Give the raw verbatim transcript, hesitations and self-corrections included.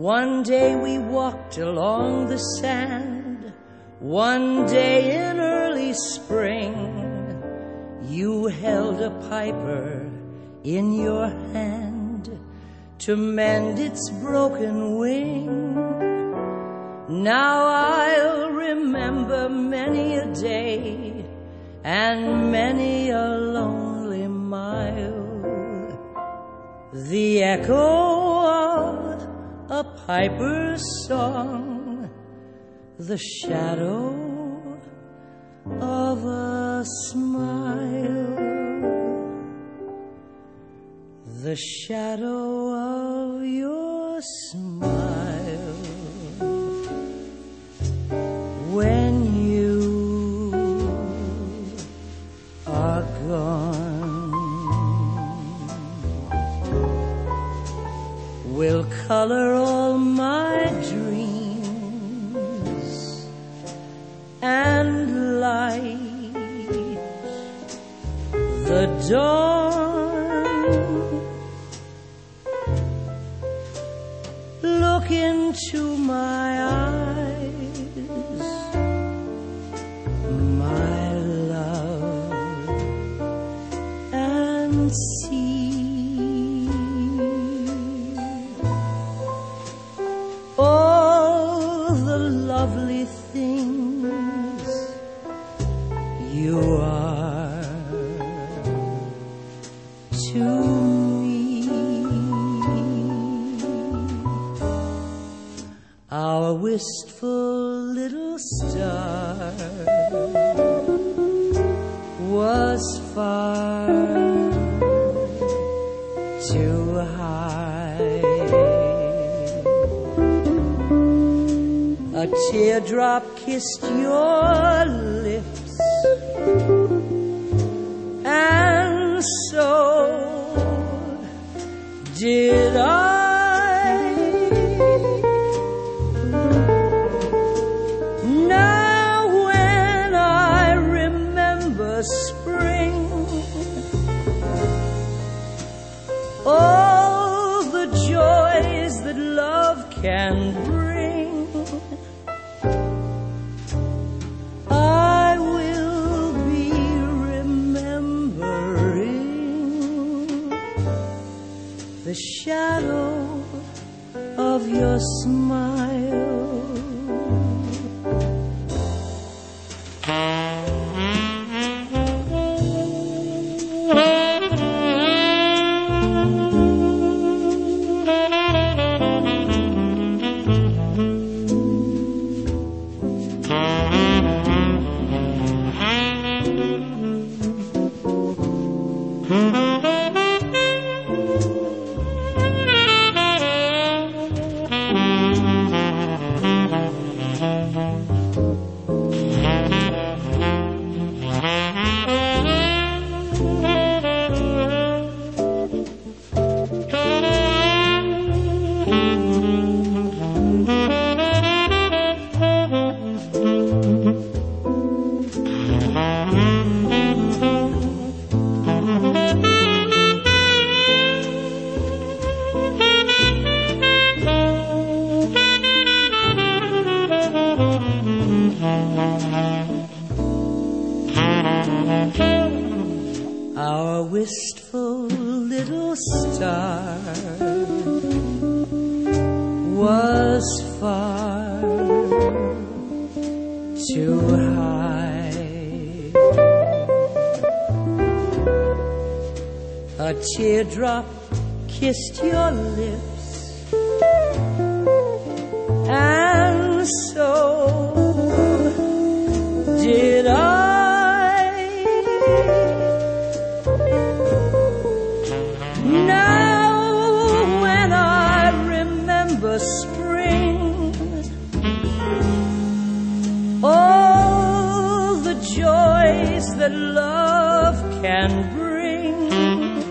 One day we walked along the sand, one day in early spring. You held a piper in your hand to mend its broken wing. Now I'll remember many a day and many a lonely mile, the echo of a piper's song, the shadow of a smile, the shadow of your smile. When you are gone, will color all my dreams and light the dawn. Look into my eyes, my love, and see all the lovely things you are to me. Our wistful little star was far too high. A teardrop kissed your lips, and so did I. Now when I remember spring, all the joys that love can bring, I will be remembering the shadow of your smile. Our wistful little star was far too high. A teardrop kissed your lips, and so did I. Now when I remember spring, all the joys that love can bring,